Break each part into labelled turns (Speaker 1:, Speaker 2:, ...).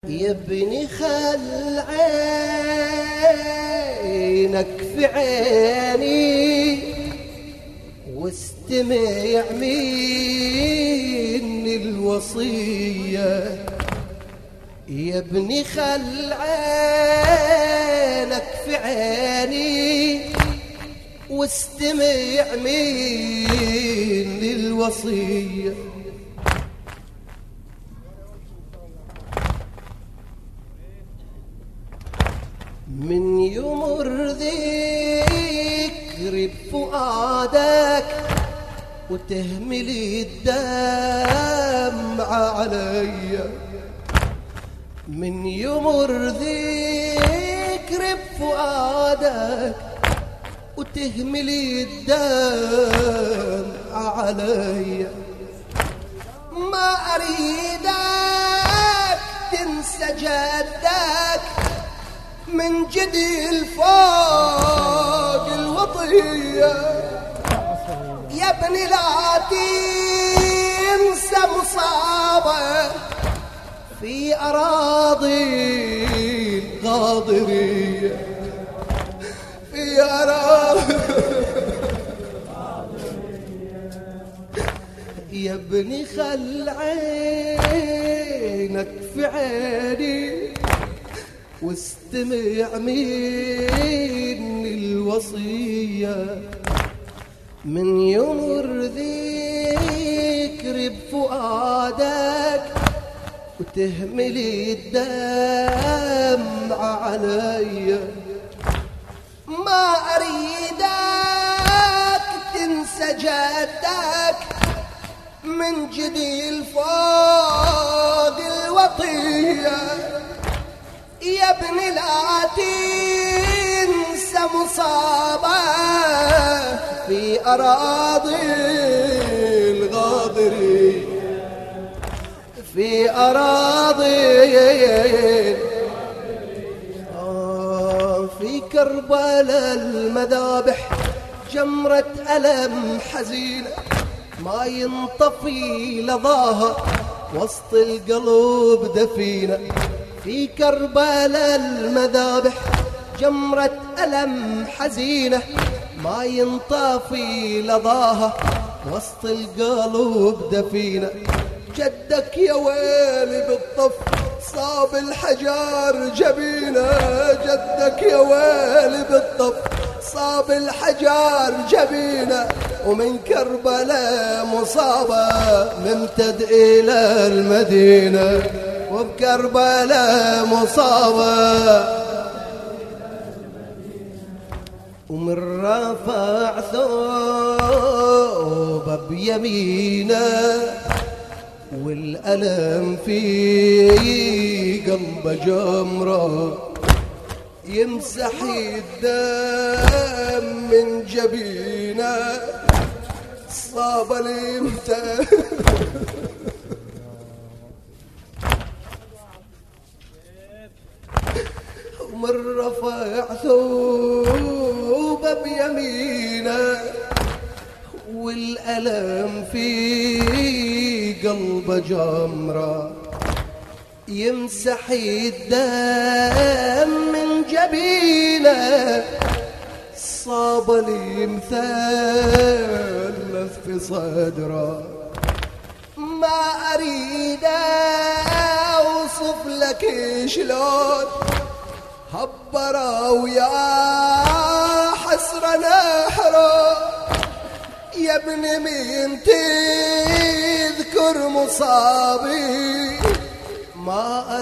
Speaker 1: يا ابني خل عينك في عيني واستمع مني الوصية. يا ابني خل عينك في عيني واستمع مني الوصية. من يمر ذكري بفؤادك وتهمل الدمع علي، من يمر ذكري بفؤادك وتهمل الدمع علي. ما أريدك تنسى جدك من جديل فوق الوطية. يا ابني لا تنسى مصابة في أراضي الغاضرية، في أراضي يا ابني خل عينك في عيني واستمع مني الوصية. من يمر ذكري بفؤادك وتهمل الدمع علي. ما أريدك تنسى جدك من جديل فوق الوطية. يا ابني لا تنسى مصابة في أراضي الغاضري، في أراضي في كربلاء المذابح جمرة ألم حزينة ما ينطفي لظاها وسط القلب دفينة. في كربلاء المذابح جمرة ألم حزينة ما ينطفي لظاها وسط القلب دفينة. جدك يا ويلي بالطف صاب الحجار جبينه، جدك يا ويلي بالطف صاب الحجار جبينه. ومن كربلاء مصابة ممتد إلى المدينة، وبكربلاء مصابة ومن رفع ثوبه بيمينه والألم في قلبه جمره يمسح الدم من جبينه. صاب الامتى ومن رفع ثوبه بيمينه والألم في قلبه جمره يمسح الدم من جبينه. صاب الامثال في صدره. ما أريد أوصف لك شلون هبرا ويا حسرة نحره. يا ابن مين تذكر مصابي ما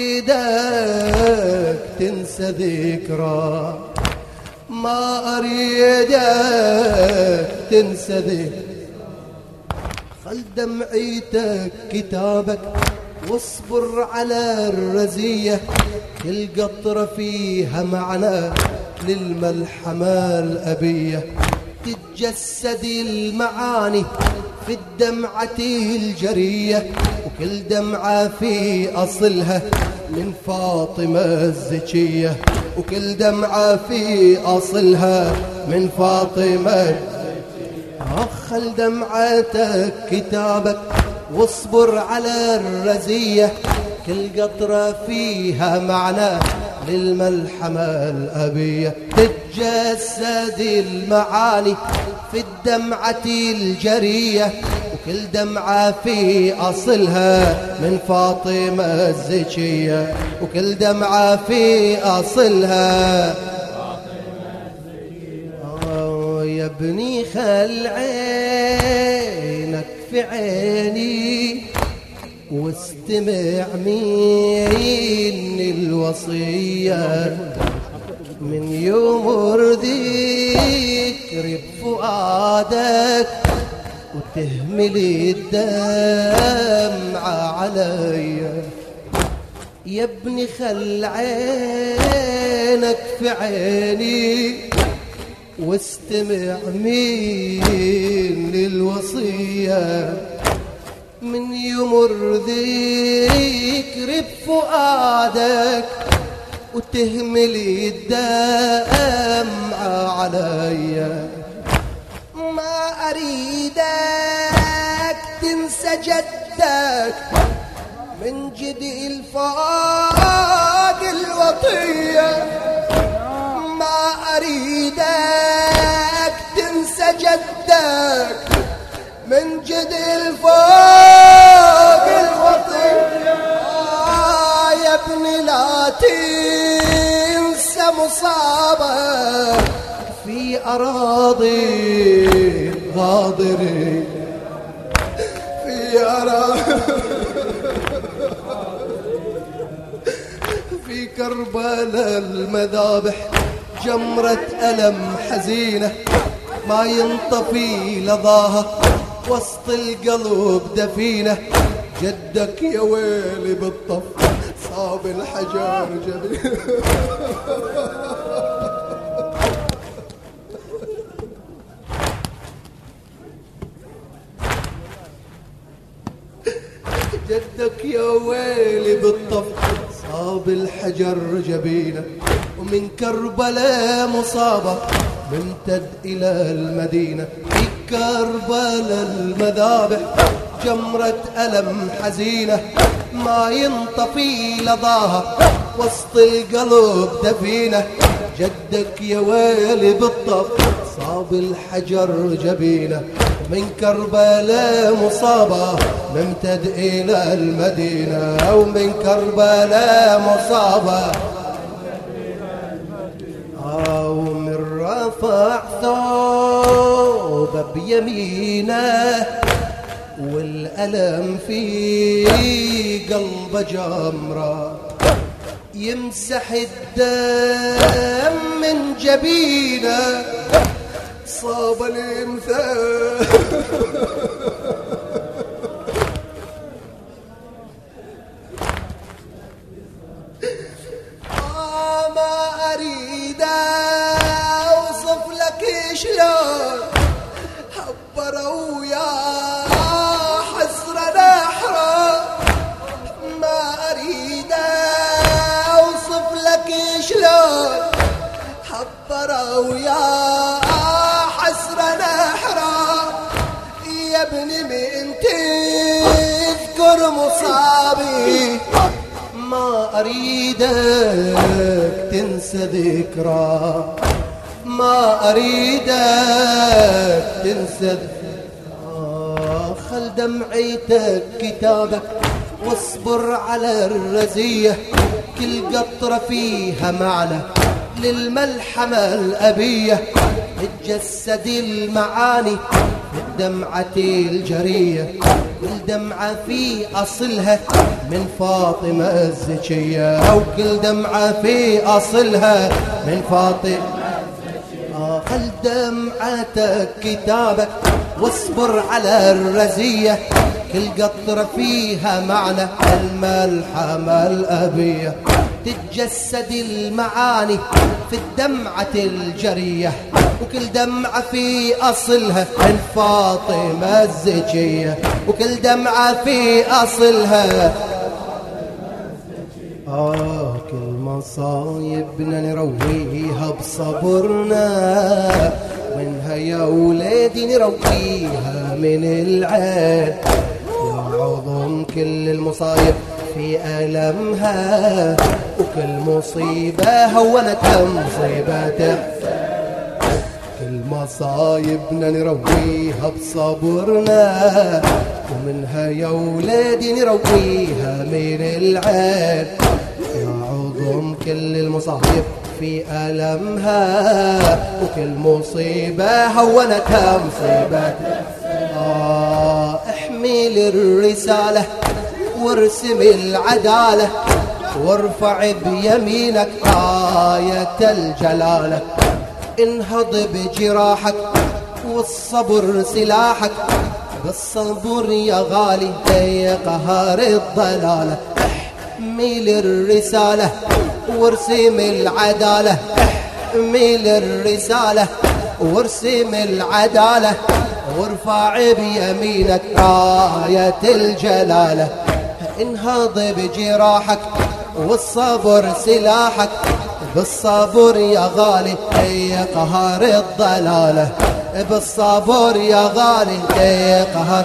Speaker 1: أريدك تنسى ذكرى، ما أريدك تنسى ذكرى. خل دمعيتك كتابك واصبر على الرزية، كل قطرة فيها معنى للملحمة الأبية. تتجسد المعاني في الدمعة الجرية، وكل دمعة في أصلها من فاطمة الزكية، وكل دمعة في أصلها من فاطمة. خل دمعتك كتابك واصبر على الرزية، كل قطرة فيها معنى للملحمة الأبية. تتجسد المعاني في الدمعة الجرية، وكل دمعة في أصلها من فاطمة الزكية، وكل دمعة في أصلها. يا ابني خل عينك في عيني واستمع مني الوصية، من يمر ذكري بفؤادك وتهمل الدمعة عليا. يا ابني خل عينك في عيني واستمع مني الوصية، من يمر ذكري بفؤادك وتهمل الدمعة عليا. ما أريدك تنسى جدك من جديل فوق الوطية، ما أريدك تنسى جدك من جديل فوق الوطية. يا ابني لا تنسى مصابك في أراضي غاضري، في أراضي في كربلاء المذابح جمرة ألم حزينة ما ينطفي لظاها وسط القلب دفينة. جدك يا ويلي بالطف صاب الحجر جبين. جدك يا ويلي بالطف صاب الحجر جبينه، ومن كربلاء مصابة ممتد إلى المدينة. في كربلاء المذابح جمرة ألم حزينة ما ينطفي لظاها وسط القلب دفينة. جدك يا ويلي بالطف صاب الحجر جبينه، من كربلاء مصابة ممتد إلى المدينة، ومن كربلاء مصابة ومن رفع ثوبه بيمينه والألم في قلبه جمرة، يمسح الدم من جبينه صاب الإمثال. ما أريد أوصف لك شلون حبروا يا حسرة نحرة. ما أريد أوصف لك شلون حبروا يا حسرة نحرة. يا ابني من تذكر مصابي ما أريدك تنسى ذكرى، ما أريدك تنسى خل دمعيتك كتابك واصبر على الرزية، كل قطرة فيها معنى للملحمة الأبية. تتجسد المعاني بالدمعة الجرية، كل دمعة في أصلها من فاطمة الزكية، أو كل دمعة في أصلها من فاطمة. خل دمعتك كتابك واصبر على الرزية، كل قطرة فيها معنى الملحمة الأبية. تتجسد المعاني في الدمعة الجرية، وكل دمعة في أصلها من فاطمة الزكية، وكل دمعة في أصلها. كل مصايبنا نرويها بصبرنا، منها يا ولادي نرويها من العين. يا عظم كل المصايب في ألمها، وكل مصيبة هونتها مصيبته. كل مصايبنا نرويها بصبرنا، ومنها يا ولادي نرويها من العين. يا عظم كل المصايب في ألمها، وكل مصيبة هونتها مصيبته. احمل الرسالة وارسم العدالة، وارفع بيمينك آية الجلالة. انهض بجراحك والصبر سلاحك، بالصبر يا غالي يا قهار الضلالة. احمل الرسالة وارسم العدالة، احمل الرسالة وارسم العدالة، وارفع بيمينك آية الجلالة. انهض بجراحك والصبر سلاحك، بالصبر يا غالي يا قهر الضلالة، بالصبر يا غالي يا قهر.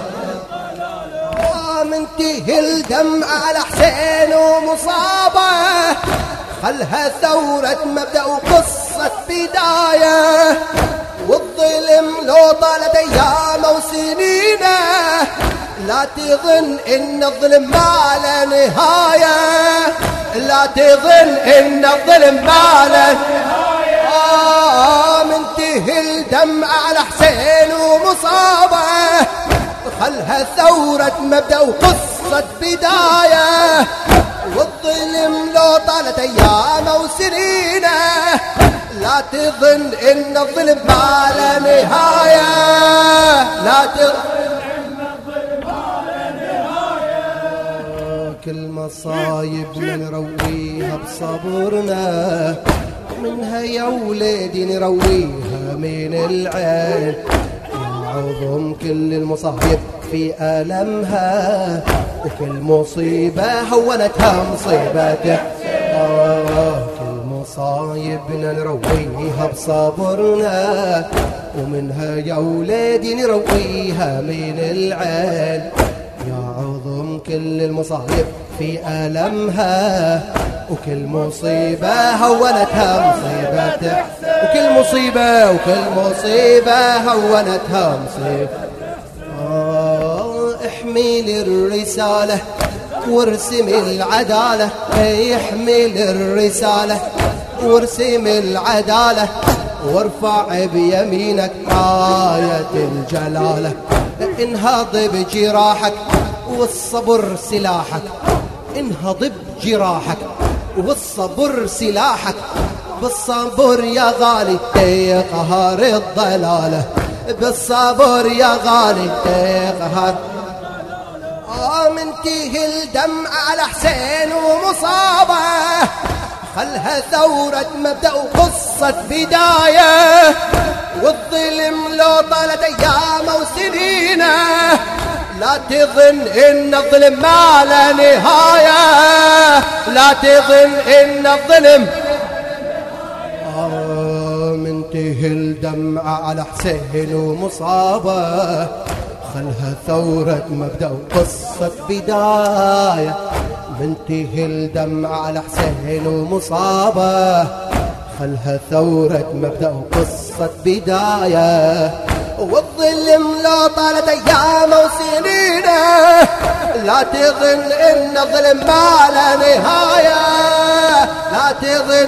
Speaker 1: منتهي الدمع على حسين ومصابة، خلها ثورة مبدأ وقصة بداية. والظلم لو طالت أيام وسنينه، لا تظن إن الظلم ما له نهاية، لا تظن إن الظلم ما له نهاية. منتهي الدمع على حسين ومصابة، خلها ثورة مبدأ وقصة بداية. والظلم لو طالت أيام وسنينه، لا تظن إن الظلم ما له نهاية، لا تظن إن الظلم ما له نهاية. كل مصايبنا نرويها بصبرنا، منها يا ولادي نرويها من العين. عظم كل المصايب في ألمها، وكل مصيبة هونتها مصيبته. كل مصايبنا نرويها بصبرنا، ومنها يا ولادي نرويها من العين. يا عظم كل المصايب في ألمها، وكل مصيبة هونتها مصيبته. وكل مصيبة هونتها مصيبة. احمل الرسالة وارسم العدالة، احمل الرسالة وارسم العدالة، وارفع بيمينك آية الجلالة. انهض بجراحك والصبر سلاحك، انهض بجراحك والصبر سلاحك، بالصبر يا غالي يا قهار الضلالة، بالصبر يا غالي يا قهار. منتهي الدمع على حسين ومصابة، خلها ثورة مبدأ وقصة بداية. والظلم لو طالت أيام وسنينه، لا تظن إن الظلم ما له نهاية، لا تظن إن الظلم. منتهي الدمع على حسين ومصابة، خلها ثورة مبدأ وقصة بداية. منتهي الدمع على حسين ومصابة، خلها ثورة مبدأ وقصة بداية. والظلم لو طالت أيام وسنينه، لا تظن إن الظلم ما له نهاية، لا تظن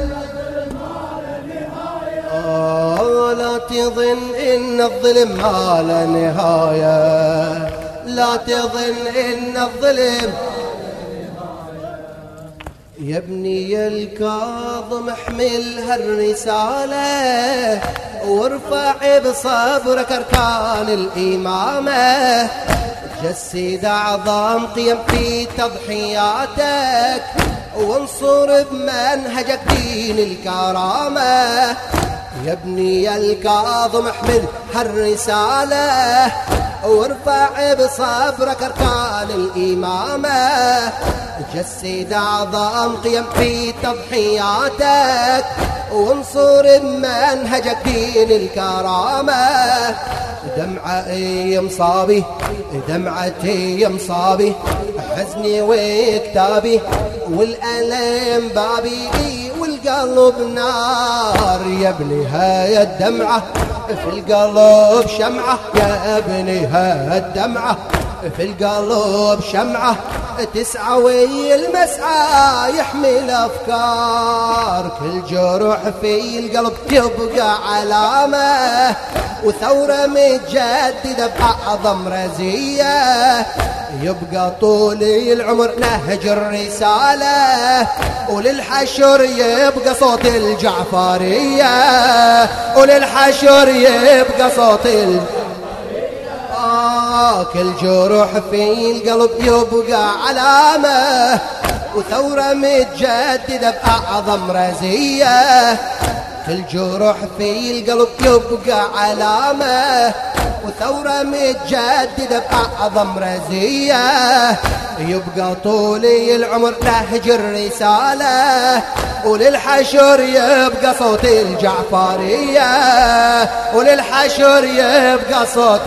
Speaker 1: لا تظن إن الظلم ما له نهاية، لا تظن إن الظلم. يا ابني الكاظم احمل هالرسالة، وارفع بصبرك أركان الإمامة. جسد أعظم قيم في تضحياتك، وانصر بمنهجك دين الكرامة. يا ابني الكاظم احمل هالرسالة، وارفع بصبرك أركان الإمامة. جسد أعظم قيم في تضحياتك، وانصر بمنهجك دين الكرامة. دمعة يا مصابي، دمعتي يا مصابي، حزني وكتابي والألم بابي والقلب نار يا ابني هاي الدمعة في القلب شمعة يا ابني هاي الدمعة في القلب شمعة تسعى والمسعى يحمل أفكار كل جروح في القلب يبقى علامة وثورة متجددة بأعظم رزية يبقى طول العمر نهج الرسالة وللحشر يبقى صوت الجعفرية وللحشر يبقى صوت كل جروح في القلب يبقى علامة وثورة متجددة بأعظم رزية كل جروح في القلب يبقى علامة وثورة متجددة بأعظم رزية يبقى طول العمر نهج الرسالة وللحشر يبقى صوت الجعفرية وللحشر يبقى صوت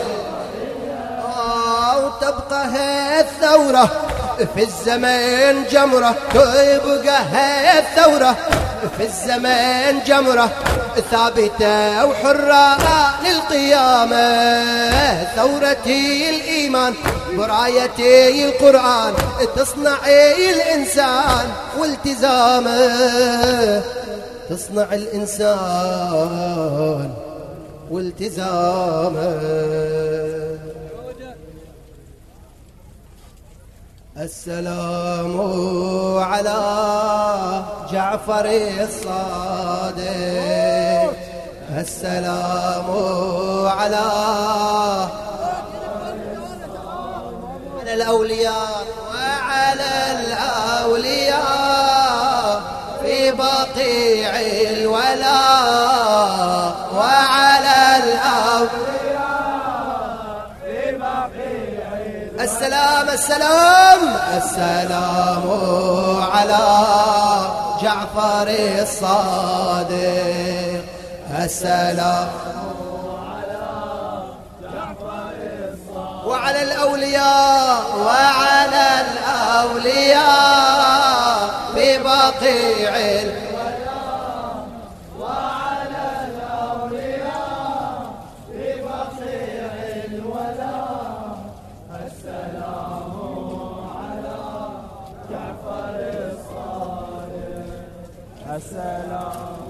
Speaker 1: وتبقى هي الثورة في الزمان جمرة تبقى هي الثورة في الزمان جمرة ثابتة وحرة للقيامة ثورتي الإيمان برايتي القرآن تصنع الإنسان والتزامه تصنع الإنسان والتزامه السلام على جعفر الصادق السلام على الأولياء وعلى الأولياء في بقيع الولاء وعلى الأولياء السلام السلام السلام على جعفر الصادق السلام على جعفر الصادق وعلى الأولياء وعلى الأولياء في بقيع
Speaker 2: السلام